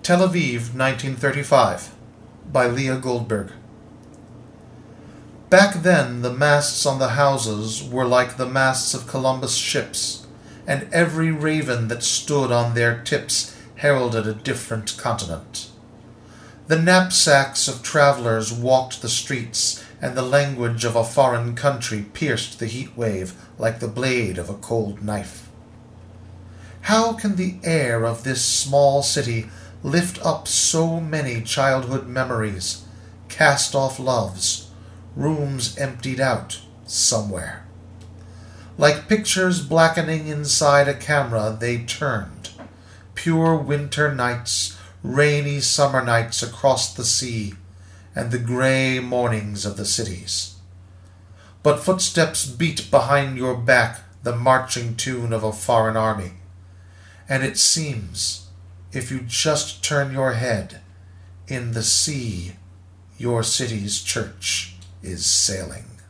Tel Aviv, 1935, by Leah Goldberg. Back then the masts on the houses were like the masts of Columbus' ships, and every raven that stood on their tips heralded a different continent. The knapsacks of travelers walked the streets, and the language of a foreign country pierced the heat wave like the blade of a cold knife. How can the air of this small city lift up so many childhood memories, cast-off loves, rooms emptied out somewhere? Like pictures blackening inside a camera, they turned. Pure winter nights, rainy summer nights across the sea, and the gray mornings of the cities. But footsteps beat behind your back the marching tune of a foreign army, and it seems, if you just turn your head, in the sea your city's church is sailing.